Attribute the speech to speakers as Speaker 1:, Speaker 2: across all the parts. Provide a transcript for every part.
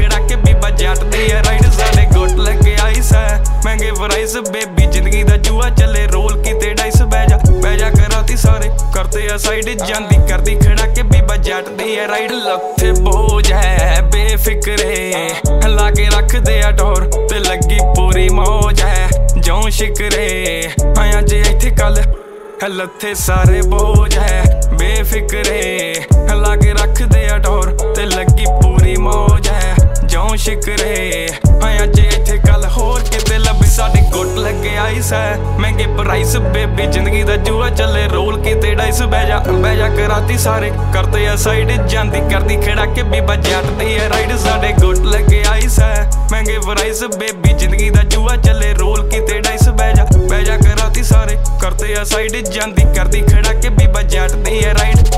Speaker 1: खड़ा के बीबा जट दी है राइड साडे गुट लगे आइस है महंगे प्राइस बेबी जिंदगी दा जुआ चले रोल कीते डाइस बैजा कराती सारे करते आ साइड जांदी करदी खड़ा के बीबा जट दी है राइड लथे बोझ है बेफिक्रे लाके रख दे डोर ते लगी पूरी मौज है जो शिकरे आया जे इत्थे कल लथे सारे बोझ है बेफिक्रे लाके रख दे डोर ते लगी पूरी मौज है जो शिकरे आया जे इत्थे कल होर किते लभी साडे गुट लगे आइस है महंगे प्राइस बेबी जिंदगी दा जुआ चले रोल कीते डाइस बैजा कराती सारे करते आ साइड जांदी करदी खड़ा के बीबा जट दी है राइड साडे गुट लगे आइस है महंगे प्राइस बेबी जिंदगी दा जुआ चले रोल कीते डाइस बैजा कराती सारे करते आ साइड जांदी करदी खड़ा के बीबा जट दी है राइड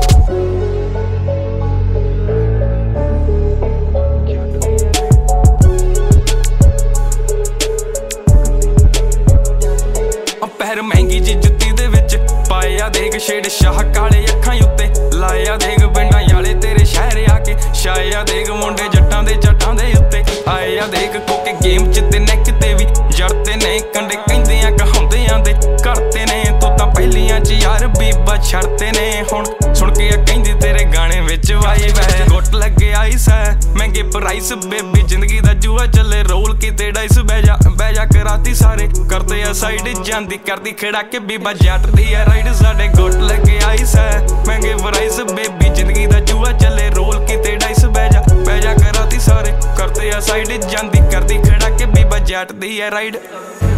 Speaker 1: पैर महंगी जी जुत्ती दे विच पाया देख शेड शाह काले अखां उत्ते लाया देख पिंडां याले तेरे शहर आके छाया देख मुंडे जट्टां दे उत्ते आया देख कोके गेम च ते नेक ते भी जड़ते ने कंडे कहंदे आ कहाउंदियां दे करते ने तू तां पहलियां च यार बीबा छड़ते ने हुण सुन के कहंदी तेरे गाने विच वाइब है गुट लगे आइस है महंगे प्राइस बेबी जिंदगी दा जुआ चले रोल कीते डाइस बैजा कराती सारे करते आ साइड जांदी करदी खड़ा के बीबा जट दी है राइड साडे गुट लगे आइस है महंगे प्राइस बेबी जिंदगी दा जुआ चले रोल कीते डाइस बैजा कराती सारे करते आ साइड जांदी करदी खड़ा के बीबा जट दी है राइड